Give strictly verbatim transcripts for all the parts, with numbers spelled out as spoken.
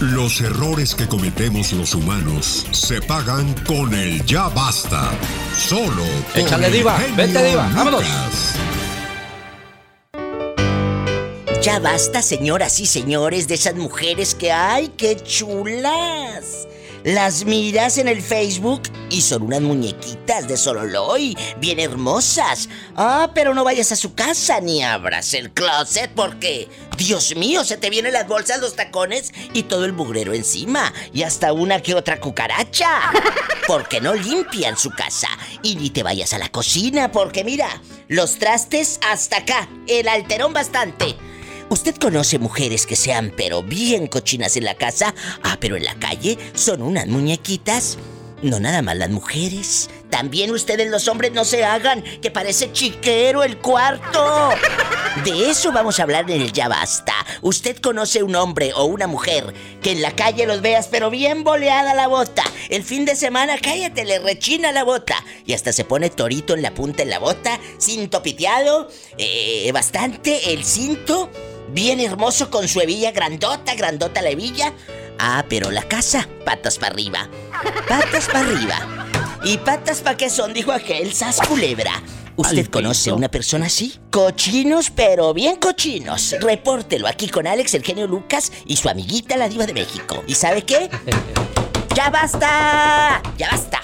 Los errores que cometemos los humanos se pagan con el ya basta. Solo con Échale, el diva. genio Vente, diva. Vámonos. Lucas. Ya basta, señoras y señores, de esas mujeres que ¡ay, qué chulas! Las miras en el Facebook y son unas muñequitas de Sololoy, bien hermosas. Ah, pero no vayas a su casa ni abras el closet porque, Dios mío, se te vienen las bolsas, los tacones y todo el mugrero encima. Y hasta una que otra cucaracha. Porque no limpian su casa. Y ni te vayas a la cocina porque mira, los trastes hasta acá, el alterón bastante. ¿Usted conoce mujeres que sean pero bien cochinas en la casa? Ah, pero en la calle son unas muñequitas. No nada más las mujeres. También ustedes los hombres no se hagan, que parece chiquero el cuarto. De eso vamos a hablar en el Ya Basta. ¿Usted conoce un hombre o una mujer que en la calle los veas pero bien boleada la bota? El fin de semana, cállate, le rechina la bota. Y hasta se pone torito en la punta en la bota, cinto piteado, eh, bastante el cinto. Bien hermoso con su hebilla grandota, grandota la hebilla. Ah, pero la casa, patas para arriba. Patas para arriba. ¿Y patas para qué son? Dijo aquel, sas culebra. ¿Usted conoce a una persona así? Cochinos, pero bien cochinos. Repórtelo aquí con Alex, el genio Lucas y su amiguita, la diva de México. ¿Y sabe qué? ¡Ya basta! ¡Ya basta!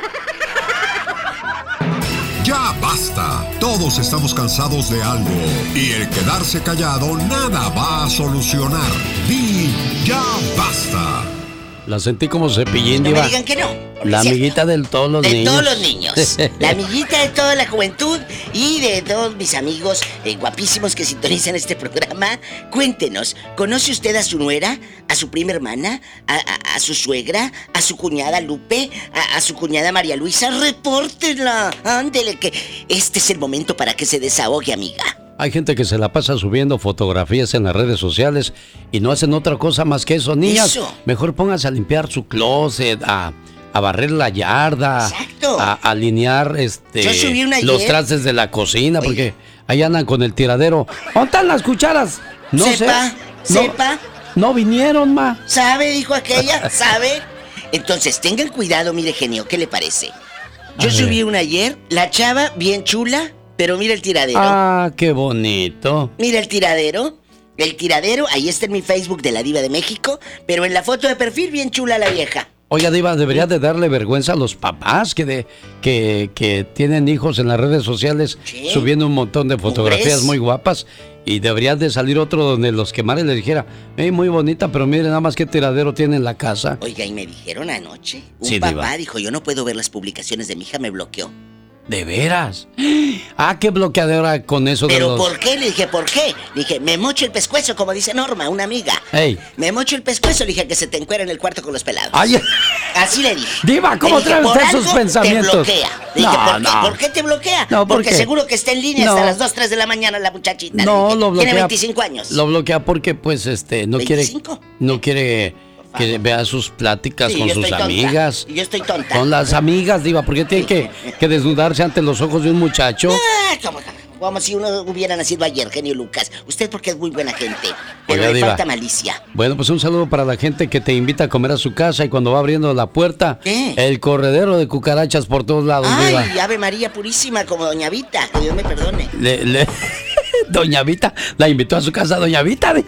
Ya basta. Todos estamos cansados de algo y el quedarse callado nada va a solucionar. Di ya basta. La sentí como Cepillín, No diva. me digan que no. La amiguita de todos los de niños. De todos los niños. La amiguita de toda la juventud y de todos mis amigos eh, guapísimos que sintonizan este programa. Cuéntenos, ¿conoce usted a su nuera? ¿A su prima hermana? ¿A, a, a su suegra? ¿A su cuñada Lupe? ¿A, a su cuñada María Luisa? ¡Repórtenla! Ándele, que este es el momento para que se desahogue, amiga. Hay gente que se la pasa subiendo fotografías en las redes sociales y no hacen otra cosa más que eso. Niñas, eso. Mejor pónganse a limpiar su closet, a, a barrer la yarda. Exacto. A, a alinear este, Yo subí una los ayer. trastes de la cocina, Oye. porque ahí andan con el tiradero. ¿Dónde están las cucharas? No Sepa, sé. No, sepa. No vinieron, ma. ¿Sabe? Dijo aquella, ¿sabe? Entonces, tengan cuidado, mire, genio, ¿qué le parece? Yo A subí ver. una ayer, la chava bien chula, pero mira el tiradero. Ah, qué bonito. Mira el tiradero. El tiradero, ahí está en mi Facebook de la Diva de México, pero en la foto de perfil bien chula la vieja. Oiga, diva, debería de darle vergüenza a los papás que de que, que tienen hijos en las redes sociales Sí. subiendo un montón de fotografías ¿Pobres? muy guapas y debería de salir otro donde los quemares les dijera, hey, muy bonita, pero mire nada más qué tiradero tiene en la casa. Oiga, y me dijeron anoche, un Sí, papá diva. dijo, yo no puedo ver las publicaciones de mi hija, me bloqueó. ¿De veras? Ah, qué bloqueadora con eso de ¿Pero los... por qué? Le dije, ¿por qué? Le dije, me mocho el pescuezo, como dice Norma, una amiga. Ey. Me mocho el pescuezo, le dije, que se te encuera en el cuarto con los pelados. Ay, Así le dije. Diva, ¿cómo Le dije, trae por usted algo sus pensamientos? Te bloquea. Le dije, No, ¿por, qué? no. ¿Por qué te bloquea? No, ¿por Porque qué? seguro que está en línea No. hasta las dos, tres de la mañana la muchachita. Le no, dije, lo bloquea. Tiene veinticinco años. Lo bloquea porque, pues, este, no ¿veinticinco? quiere... No quiere que vea sus pláticas Sí, con yo sus estoy tonta. amigas. Yo estoy tonta. Con las amigas, diva, porque tiene que, que desnudarse ante los ojos de un muchacho. Ah, como, como si uno hubiera nacido ayer, genio Lucas. Usted porque es muy buena gente, pero Oiga, le diva. falta malicia. Bueno, pues un saludo para la gente que te invita a comer a su casa y cuando va abriendo la puerta, ¿Qué? el corredero de cucarachas por todos lados, diva. Ay, Ave María Purísima, como Doña Vita, que Dios me perdone. Le- le- Doña Vita, la invitó a su casa, Doña Vita. di-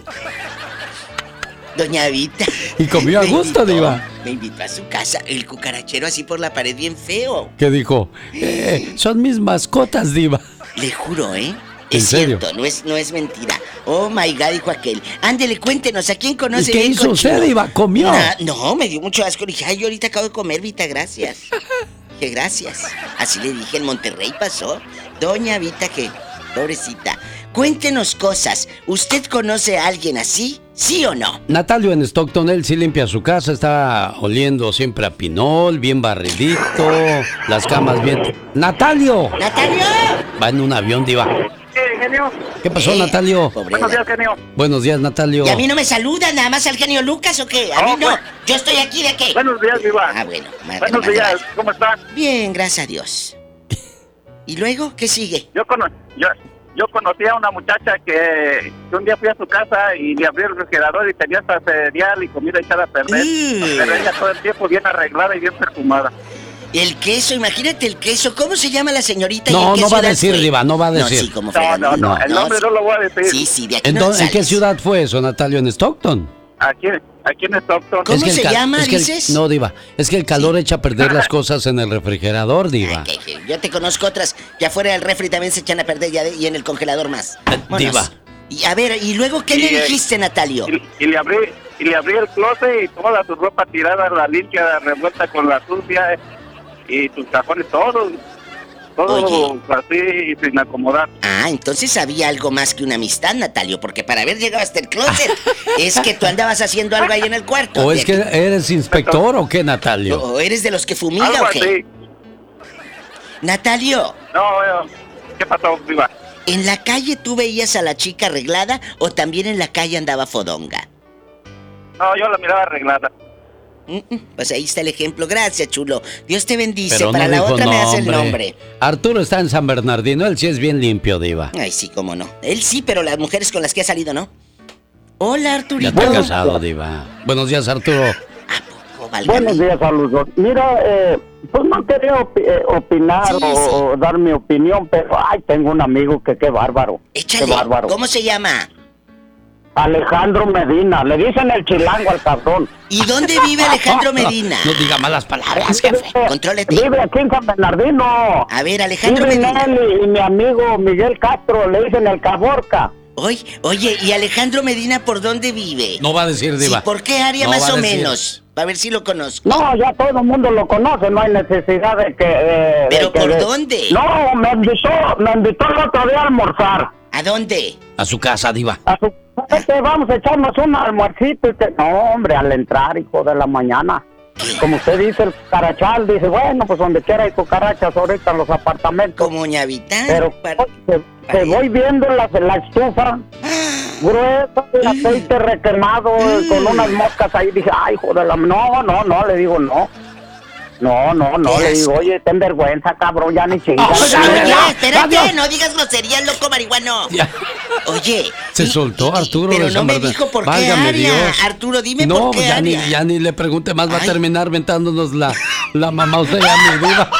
Doña Vita. Y comió a Me gusto, invitó, diva. Me invitó a su casa, el cucarachero así por la pared bien feo. ¿Qué dijo? Eh, son mis mascotas, diva. Le juro, ¿eh? ¿En Es serio? cierto, no es, no es mentira. Oh my God, dijo aquel. Ándele, cuéntenos, ¿a quién ¿Y conoce qué bien hizo cochino? usted, diva? ¿Comió? Na- no, me dio mucho asco. Le dije, ay, yo ahorita acabo de comer, Vita, gracias. Dije, gracias. Así le dije, en Monterrey pasó. Doña Vita, que pobrecita. Cuéntenos cosas. ¿Usted conoce a alguien así? ¿Sí o no? Natalio en Stockton, él sí limpia su casa, está oliendo siempre a pinol, bien barridito, las camas bien... ¡Natalio! ¡Natalio! Va en un avión, diva. ¿Qué, genio? ¿Qué pasó, Eh, Natalio? pobre Buenos días, Nat- genio. Buenos días, Natalio. ¿Y a mí no me saluda nada más al genio Lucas o qué? A No, mí no. pues- Yo estoy aquí de qué. Buenos días, Diva. Ah, bueno. más- Buenos más días, vale. ¿cómo está? Bien, gracias a Dios. ¿Y luego qué sigue? Yo, cono yo, yo conocí a una muchacha que, que un día fui a su casa y le abrí el refrigerador y tenía hasta cereal y comida echada a perder. Mm. Pero ella todo el tiempo bien arreglada y bien perfumada. El queso, imagínate el queso. ¿Cómo se llama la señorita? No, y en qué no va a ciudad decir, fue? Diva, no va a decir. No, sí, como no, no, no, el nombre no, no lo voy a decir. Sí, sí, de aquí ¿En, no ¿en qué ciudad fue eso, Natalio? ¿En Stockton? Aquí, aquí en Stockton. ¿Cómo es que se cal- llama, es que el- dices? no, Diva, es que el calor sí. echa a perder las cosas en el refrigerador, Diva. Ay, que, que, yo te conozco otras que afuera del refri también se echan a perder ya de, y en el congelador más. Vámonos. Diva. Y a ver, ¿y luego qué y, le dijiste, Natalio? Y, y le abrí y le abrí el closet y toda su ropa tirada, la limpia, revuelta con la sucia eh, y sus cajones, todo, todo Oye. así sin acomodar. Ah, entonces había algo más que una amistad, Natalio, porque para haber llegado hasta el closet es que tú andabas haciendo algo ahí en el cuarto. ¿O es que eres inspector o qué, Natalio? ¿O eres de los que fumiga algo o qué? Así. Natalio. No, eh, ¿qué pasó, Diva? ¿En la calle tú veías a la chica arreglada o también en la calle andaba fodonga? No, yo la miraba arreglada. Pues ahí está el ejemplo. Gracias, chulo. Dios te bendice. Pero Para no la dijo otra me das el nombre. nombre. Arturo está en San Bernardino, él sí es bien limpio, Diva. Ay, sí, cómo no. Él sí, pero las mujeres con las que ha salido, ¿no? Hola, Arturito. Ya está casado, Diva. Buenos días, Arturo. ¿A poco, válgame? Buenos días, saludos. Mira, eh, pues no quería op- eh, opinar Sí, o, sí. o dar mi opinión, pero ay, tengo un amigo que qué bárbaro. Échale. Qué bárbaro. ¿Cómo se llama? Alejandro Medina, le dicen el chilango al cabrón. ¿Y dónde vive Alejandro Medina? No diga malas palabras, jefe. Contrólate. Vive aquí en San Bernardino. A ver, Alejandro Vive Medina. él y, y mi amigo Miguel Castro, le dicen el Caborca. Oye, oye, ¿y Alejandro Medina por dónde vive? No va a decir, Diva. Sí, ¿por qué área No más va a o decir. menos? A ver si lo conozco. No, ya todo el mundo lo conoce, no hay necesidad de que... de- ¿Pero de que por de- dónde? No, me invitó, me invitó el otro día a almorzar. ¿A dónde? A su casa, Diva. A su... ¿Sabes qué? Vamos a echarnos un almuercito y que... No, hombre, al entrar, hijo de la mañana. Como usted dice, el cucarachal, dice, bueno, pues donde quiera hay cucarachas ahorita en los apartamentos. Como Ñavitán. Pero Para- que, que voy viendo la, la estufa gruesa, el aceite requemado, con unas moscas ahí. Dije, ay, hijo de la... No, no, no, le digo, no. No, no, no, Qué le digo, asco. oye, ten vergüenza, cabrón, ya ni chingas. Oh, ya, Oye, ya, espérate, adiós. no digas groserías, loco marihuano. Ya. Oye. Se y- soltó y- Arturo Pero de no San me Bernardino. dijo por qué Válgame área. Dios. Arturo, dime no, por qué ya ni, área. ya ni le pregunte más, va a Ay. terminar ventándonos la, la mamá usted ya mi Diva.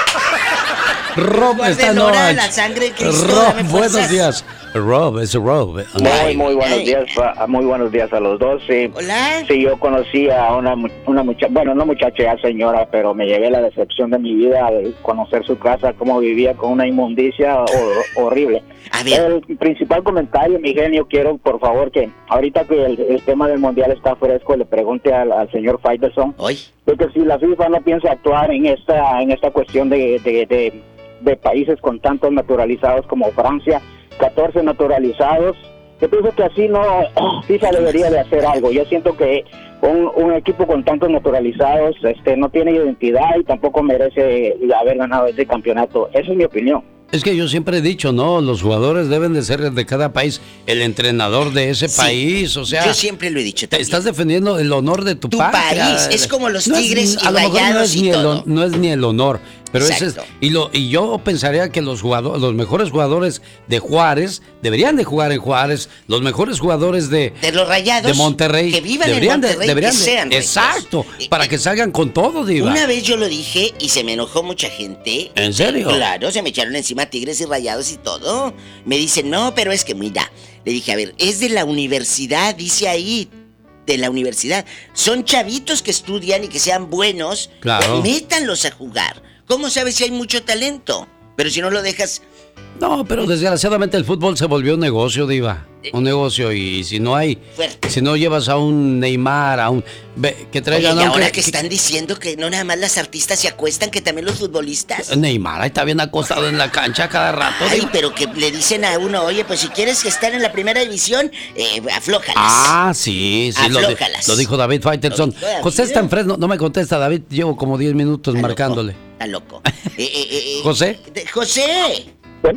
Rob Guarden está no. hora la sangre de Cristo, Rob, dame fuerzas. buenos días. Rob, es Rob. Muy, muy buenos Ay. días, a- muy buenos días a los dos. Sí, Hola. sí, yo conocí a una, mu- una muchacha, bueno, no muchacha, ya señora, pero me llevé la decepción de mi vida de conocer su casa, cómo vivía con una inmundicia ho- horrible. A ver. El principal comentario, mi genio, quiero por favor que ahorita que el, el tema del mundial está fresco, le pregunte al, al señor Faitelson Hoy. de que si la FIFA no piensa actuar en esta en esta cuestión de, de, de, de países con tantos naturalizados como Francia, catorce naturalizados. Yo pienso que así no, FIFA debería de hacer algo. Yo siento que un, un equipo con tantos naturalizados este no tiene identidad y tampoco merece haber ganado este campeonato. Esa es mi opinión. Es que yo siempre he dicho, no, los jugadores deben de ser de cada país el entrenador de ese Sí, país, o sea, Yo siempre lo he dicho te también. estás defendiendo el honor de tu, Tu patria. país, es como los No es- Tigres y a lo mejor no Rayados es y ni el, todo. hon- no es ni el honor, pero ese es, Exacto. y lo y yo pensaría que los jugadores, los mejores jugadores de Juárez deberían de jugar en Juárez, los mejores jugadores de De los Rayados. de Monterrey Que vivan deberían en de- Monterrey, deberían que de- sean ricos. exacto, Y- para y- que salgan con todo, diva. Una vez yo lo dije y se me enojó mucha gente. ¿En serio? Claro, se me echaron encima Tigres y Rayados y todo. Me dicen, no, pero es que mira. Le dije, a ver, es de la universidad, dice ahí. De la universidad. Son chavitos que estudian y que sean buenos. Claro. Métanlos a jugar. ¿Cómo sabes si hay mucho talento? Pero si no lo dejas... No, pero desgraciadamente el fútbol se volvió un negocio, diva. Un negocio, y si no hay, Fuerte. si no llevas a un Neymar, a un ve, que Oye, traigan y a un- ahora que están diciendo que no nada más las artistas se acuestan, que también los futbolistas. Neymar, ahí está bien acostado en la cancha cada rato. Ay, diva. pero que le dicen a uno, oye, pues si quieres estar en la primera división, eh, aflójalas. Ah, sí, sí, lo, di- Aflójalas. lo dijo David Faitelson. Lo dijo David. José está en Fresno, no me contesta, David, llevo como diez minutos Está marcándole. loco, está loco. Eh, eh, eh, eh, ¿José? de- José.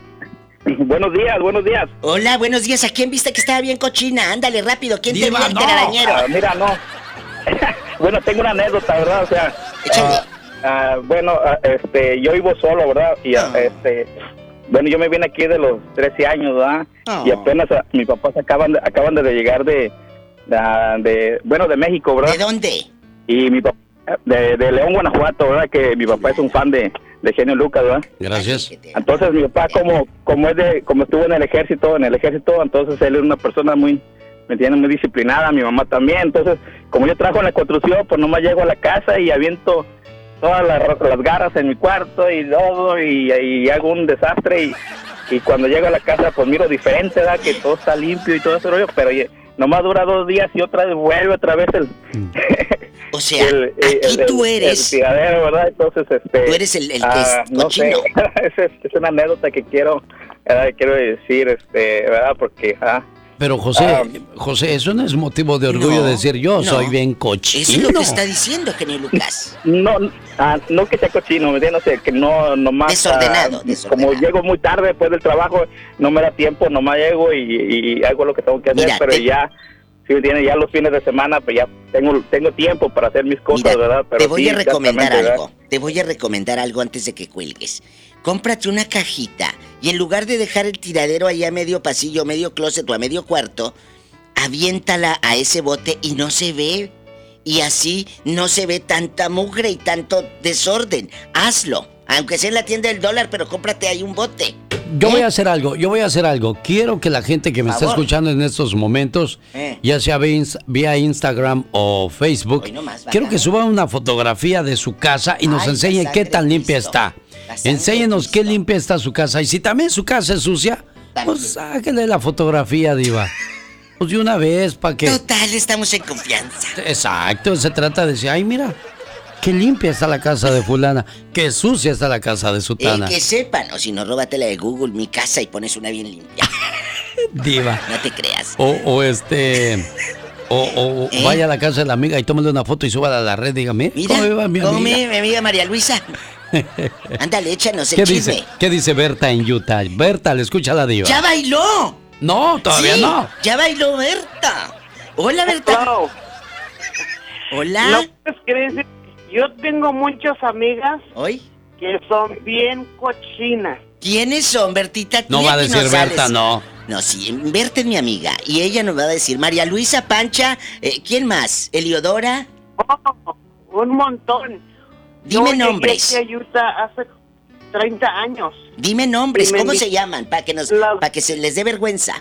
Buenos días, buenos días. Hola, buenos días. ¿A quién viste que estaba bien cochina? Ándale, rápido. ¿Quién Diva, te vio el no. telarañero? Ah, mira, no. Bueno, tengo una anécdota, ¿verdad? O sea, Échale. ah, ah, bueno, ah, este, yo vivo solo, ¿verdad? Y ah, Ah. este, bueno, yo me vine aquí de los trece años, ¿verdad? Oh. Y apenas a, mis papás acaban de, acaban de llegar de, de, de, bueno, de México, ¿verdad? ¿De dónde? Y mi papá, de, de León, Guanajuato, ¿verdad? Que mi papá es un fan de, de Genio Lucas, ¿verdad? Gracias. Entonces mi papá, como como es de como estuvo en el ejército, en el ejército, entonces él es una persona muy, me entiende, muy disciplinada, mi mamá también. Entonces, como yo trabajo en la construcción, pues nomás llego a la casa y aviento todas las, las garras en mi cuarto y todo, y, y hago un desastre, y, y cuando llego a la casa, pues miro diferente, ¿verdad? Que todo está limpio y todo ese rollo, pero nomás dura dos días y otra vez vuelve otra vez el... O sea, el, aquí el, tú el, eres... el tiradero, ¿verdad? Entonces, este... Tú eres el, el que ah, es no cochino. sé, es, es una anécdota que quiero, ¿verdad? Quiero decir, este, ¿verdad? Porque, ah... Pero José, Ah, José, eso no es motivo de orgullo No, decir yo no. soy bien cochino. Eso es lo que está diciendo, genio Lucas. No, ah, no que sea cochino, ¿me entiendes? O sea, que no, nomás... Desordenado, ah, desordenado. Como llego muy tarde después del trabajo, no me da tiempo, nomás llego y, y hago lo que tengo que hacer, Mira, pero te- ya... Si me entiendes, ya los fines de semana, pues ya tengo tengo tiempo para hacer mis cosas, Mira, ¿verdad? Pero te voy sí, a recomendar exactamente, algo. Te voy a recomendar algo antes de que cuelgues. Cómprate una cajita y en lugar de dejar el tiradero allá a medio pasillo, medio closet o a medio cuarto, aviéntala a ese bote y no se ve. Y así no se ve tanta mugre y tanto desorden. Hazlo. Aunque sea en la tienda del dólar, pero cómprate ahí un bote. Yo ¿Eh? voy a hacer algo, yo voy a hacer algo. Quiero que la gente que me está Favor. escuchando en estos momentos, Eh. ya sea vía ins- vía Instagram o Facebook, Hoy nomás, quiero bacán. que suba una fotografía de su casa y nos Ay, la enseñe sangre qué de tan limpia Cristo. está. La sangre Enséñenos de qué Cristo. limpia está su casa. Y si también su casa es sucia, También. pues sáquele la fotografía, diva. Pues de una vez, para que... Total, estamos en confianza. Exacto, se trata de decir, ay, mira, qué limpia está la casa de fulana, qué sucia está la casa de Eh, sutana. que sepan, o si no, róbatela de Google, mi casa, y pones una bien limpia. Diva. No te creas. O, o este... O, o ¿Eh? vaya a la casa de la amiga y tómale una foto y súbala a la red, dígame. Mira, ¿Cómo va mi ¿cómo amiga? mi, mi amiga María Luisa? Ándale, échanos el ¿Qué chisme. dice? ¿Qué dice Berta en Utah? Berta, le escucha la diva. ¡Ya bailó! No, todavía Sí, no. ya bailó Berta. Hola, Berta. Hello. Hola. No puedes creer, yo tengo muchas amigas ¿Hoy? que son bien cochinas. ¿Quiénes son, Bertita? No Tú va a aquí decir no Berta, sales. no. No, sí, Berta es mi amiga. Y ella nos va a decir, María Luisa, Pancha, eh, ¿quién más? ¿Eliodora? Oh, un montón. Dime Yo nombres. llegué aquí a Utah hace treinta años. Dime nombres, Y me ¿cómo di- se llaman? Para que nos, La- para que se les dé vergüenza.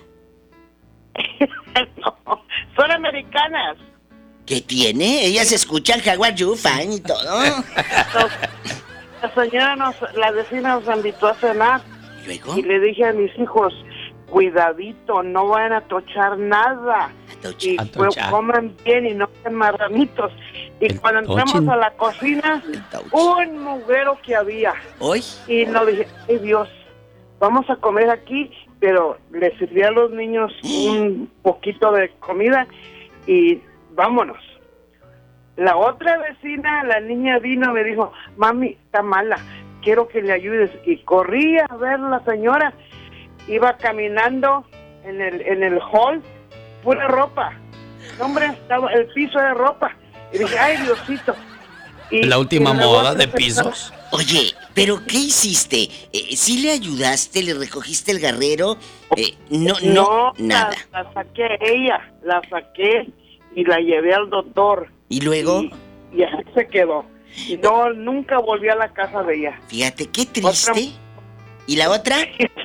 No, son americanas. ¿Qué tiene? Ellas escuchan How are you, fine y todo. No, la señora nos, la vecina nos invitó a cenar ¿Y luego? y le dije a mis hijos, cuidadito, no vayan a tochar nada. Atocha. Y A pues, tochar. coman bien y no sean marranitos. Y El cuando entramos tochín. a la cocina, El touch. un mugrero que había. ¿Hoy? Y nos dije, ay Dios, vamos a comer aquí, pero le serví a los niños un poquito de comida y vámonos. La otra vecina, la niña vino y me dijo, mami, está mala, quiero que le ayudes. Y corrí a ver a la señora, iba caminando en el, en el hall, pura ropa. No, hombre, estaba el piso de ropa. Y dije, ay Diosito. Y, La última y la moda otra de señora- pisos. Oye, ¿pero qué hiciste? Eh, ¿Sí le ayudaste? ¿Le recogiste el garrero? Eh, no, no, nada. La, la saqué a ella, la saqué y la llevé al doctor. ¿Y luego? Y, y así se quedó. Y no, nunca volví a la casa de ella. Fíjate, qué triste. ¿Y la otra?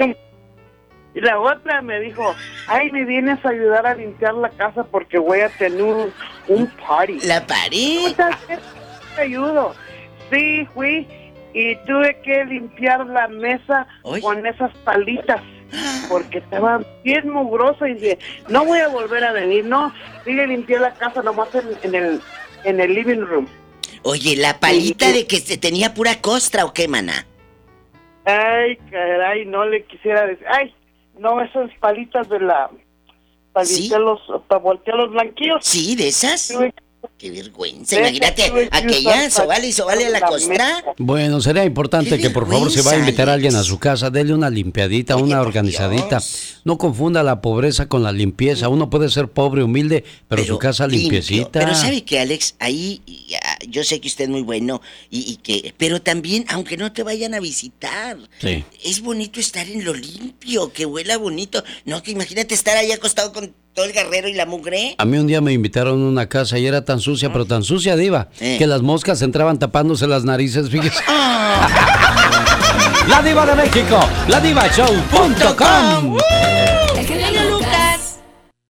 Y la otra me dijo, ay, me vienes a ayudar a limpiar la casa porque voy a tener un, un party. La pared. Muchas veces te ayudo. Sí, fui y tuve que limpiar la mesa Uy. con esas palitas porque estaba bien mugrosa y dije, no voy a volver a venir, no, sigue limpiar la casa nomás en, en el en el living room. Oye, ¿la palita de que se tenía pura costra o qué, maná? Ay, caray, no le quisiera decir, ay, no, esas palitas de la para ¿Sí? limpiar los, para voltear los blanquillos. ¿Sí, de esas? Tuve- Qué vergüenza. Esa Imagínate, tuve que aquella usar sobale y sobale a la la costra. mesa. Bueno, sería importante Qué que por favor si va a vergüenza, invitar a alguien a Alex. su casa, dele una limpiadita, Oye, una por organizadita. Dios. No confunda la pobreza con la limpieza. Uno puede ser pobre, humilde, pero, su casa limpio. limpiecita. Pero ¿sabe qué, Alex? Ahí ya, yo sé que usted es muy bueno y, y que, pero también, aunque no te vayan a visitar, sí. es bonito estar en lo limpio, que huela bonito. No, que imagínate estar ahí acostado con todo el garrero y la mugre. A mí un día me invitaron a una casa y era tan sucia, pero tan sucia, Diva, eh. que las moscas entraban tapándose las narices, fíjese. La Diva de México, la diva show punto com. ¡El genio Lucas!